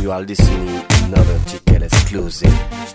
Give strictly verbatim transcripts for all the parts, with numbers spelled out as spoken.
you are listening to another T K L exclusive.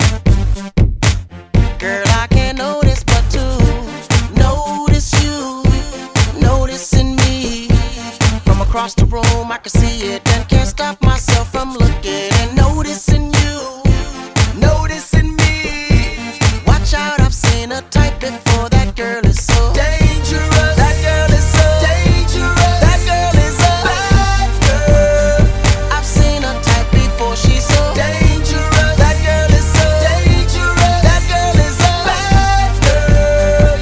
Girl, I can't notice but to notice you, noticing me. From across the room I can see it and can't stop myself from looking and noticing you, noticing me. Watch out, I've seen a type before. That girl is so dangerous. That girl is so dangerous. That girl is a bad girl. I've seen a type before. She's so dangerous. That girl is so dangerous. That girl is a bad girl.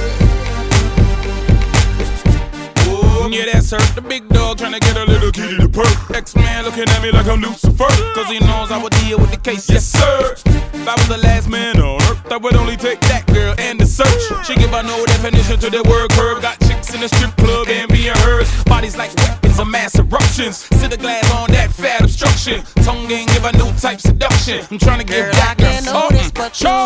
Yeah. Oh, yeah, that's her. The big dog trying to get a little kitty to perk. X-Man looking at me like I'm Lucifer, cause he knows I would deal with the case. Yes, sir. If I was the last man on earth, I would only take that girl and the search. She give her no definition to the word curve. Got chicks in the strip club and being hers. Bodies like weapons of mass eruptions. Sit the glass on that fat obstruction. Tongue ain't give a new type seduction. I'm trying to give girl, that girl something. Notice but you,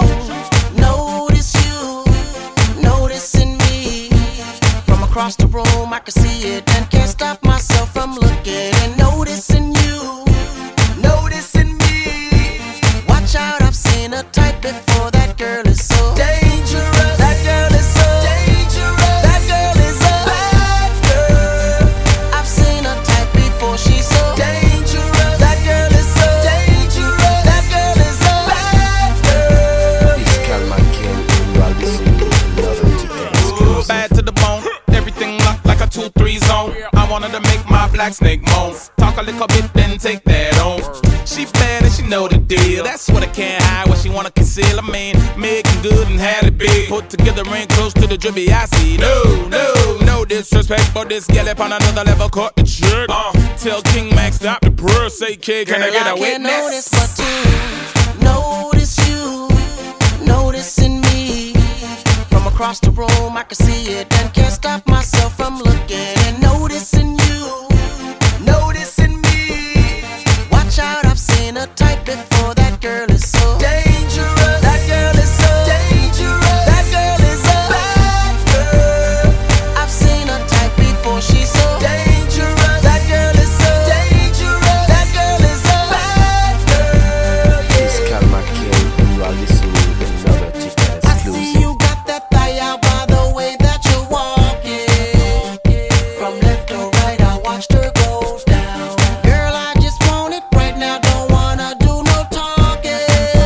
notice you, noticing me. From across the room I can see it and can't stop myself from looking and noticing you, noticing me. Watch out, I've seen a type before. That girl is so dangerous. That girl is so dangerous. That girl is a bad girl. I've seen a type before. She's so dangerous. That girl is so dangerous. That girl is a bad girl. It's Calma King, and you are listening to another T K L exclusive. Bad to the bone, everything locked like a two three zone. I wanted to make my black snake moan. Talk a little bit, then take that on. She bad and she know the deal. That's what I can't hide, what she wanna conceal. I mean, making good and had it big. Put together ain't close to the drippy I see. No, no, no disrespect, but this gal up on another level caught the trick. Uh, tell King Max stop the purr, say kid, can girl, I get a I can't witness? notice but to notice you, noticing me. From across the room I can see it and can't stop myself from looking and noticing you, noticing me. Watch out, I've seen a type before. That girl is so dangerous. That girl is so dangerous. That girl is a bad girl. I've seen a type before. She's so dangerous. That girl is so dangerous. That girl is a bad girl. It's Calma King, and you are listening to another T K L I see exclusive. you got that thigh out by the way that you're walking. From left to right, I watched her go down. Girl, I just want it right now, don't wanna do no talking.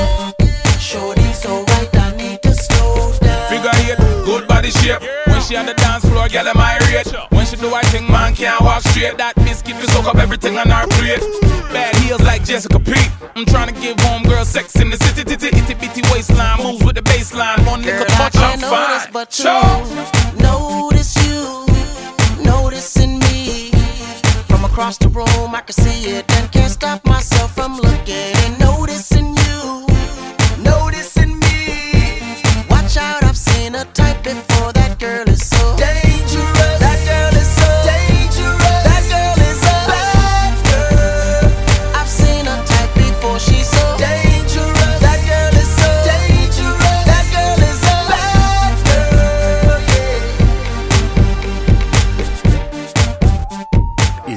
Shorty so right, I need to slow down. Figure eight, good body shape. When she on the dance floor, girl, am I rate. When she do I think man can't walk straight. That biscuit will soak up everything on our plate. Bad heels like Jessica Pete. I'm trying to give home girl sex in the city. Titty, itty bitty waistline moves with the baseline. One Girl, nigga I touch, I'm can't notice fine. but to Sure. notice you, noticing me. From across the room I can see it